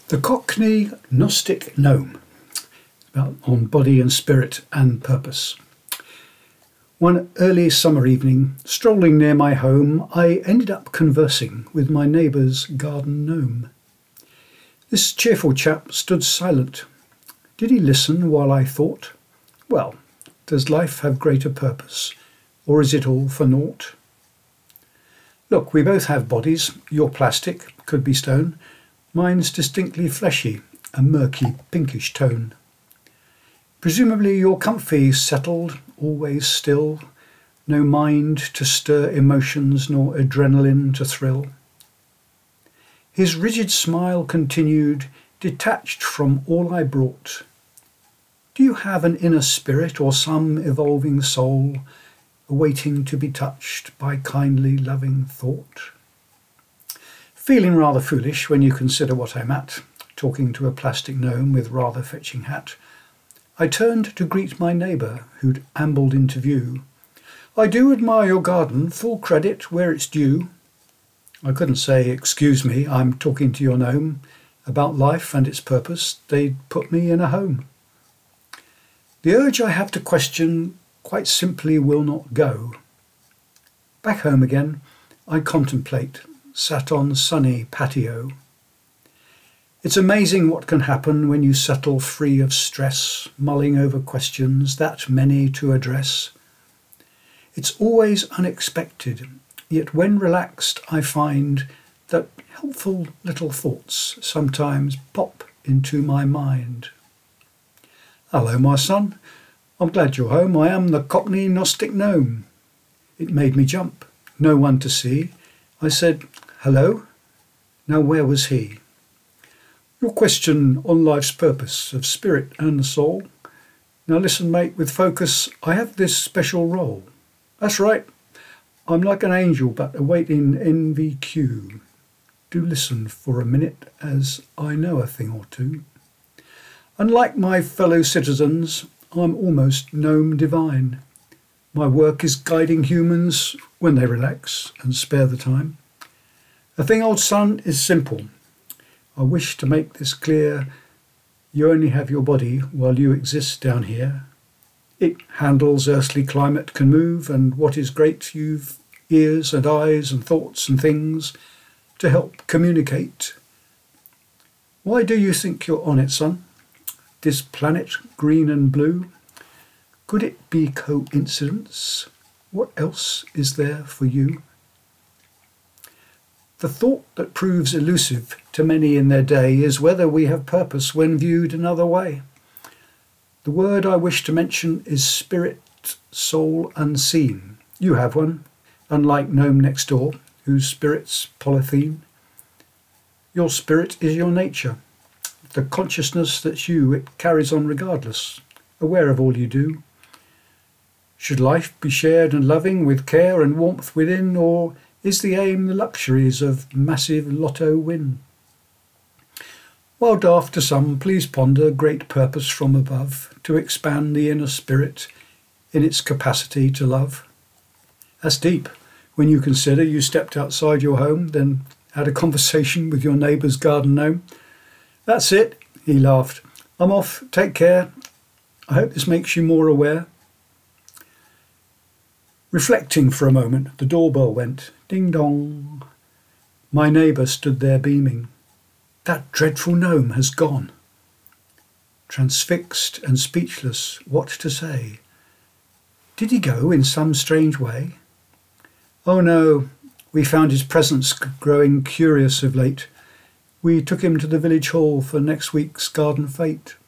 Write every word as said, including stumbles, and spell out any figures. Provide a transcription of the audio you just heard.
The Cockney Gnostic Gnome, about on body and spirit and purpose. One early summer evening, strolling near my home, I ended up conversing with my neighbour's garden gnome. This cheerful chap stood silent. Did he listen while I thought? Well, does life have greater purpose, or is it all for naught? Look, we both have bodies. You're plastic, could be stone. Mine's distinctly fleshy, a murky pinkish tone. Presumably you're comfy, settled, always still, no mind to stir emotions nor adrenaline to thrill. His rigid smile continued, detached from all I brought. Do you have an inner spirit or some evolving soul, awaiting to be touched by kindly loving thought? Feeling rather foolish when you consider what I'm at, talking to a plastic gnome with rather fetching hat, I turned to greet my neighbour who'd ambled into view. I do admire your garden, full credit where it's due. I couldn't say, excuse me, I'm talking to your gnome about life and its purpose. They'd put me in a home. The urge I have to question quite simply will not go. Back home again, I contemplate, sat on sunny patio. It's amazing what can happen when you settle free of stress, mulling over questions that many to address. It's always unexpected, yet when relaxed I find that helpful little thoughts sometimes pop into my mind. Hello, my son. I'm glad you're home. I am the Cockney Gnostic Gnome. It made me jump. No one to see. I said, hello? Now where was he? Your question on life's purpose of spirit and the soul. Now listen, mate, with focus. I have this special role. That's right. I'm like an angel, but awaiting N V Q. Do listen for a minute, as I know a thing or two. Unlike my fellow citizens, I'm almost gnome divine. My work is guiding humans when they relax and spare the time. The thing, old son, is simple. I wish to make this clear. You only have your body while you exist down here. It handles earthly climate, can move, and what is great, you've ears and eyes and thoughts and things to help communicate. Why do you think you're on it, son? This planet, green and blue? Could it be coincidence? What else is there for you? The thought that proves elusive to many in their day is whether we have purpose when viewed another way. The word I wish to mention is spirit, soul unseen. You have one, unlike gnome next door, whose spirit's polythene. Your spirit is your nature, the consciousness that's you. It carries on regardless, aware of all you do. Should life be shared and loving with care and warmth within, or is the aim the luxuries of massive lotto win? While daft to some, please ponder great purpose from above to expand the inner spirit in its capacity to love. That's deep when you consider you stepped outside your home, then had a conversation with your neighbour's garden gnome. That's it, he laughed. I'm off, take care. I hope this makes you more aware. Reflecting for a moment, the doorbell went. Ding dong. My neighbour stood there beaming. That dreadful gnome has gone. Transfixed and speechless, what to say? Did he go in some strange way? Oh no, we found his presence growing curious of late. We took him to the village hall for next week's garden fete.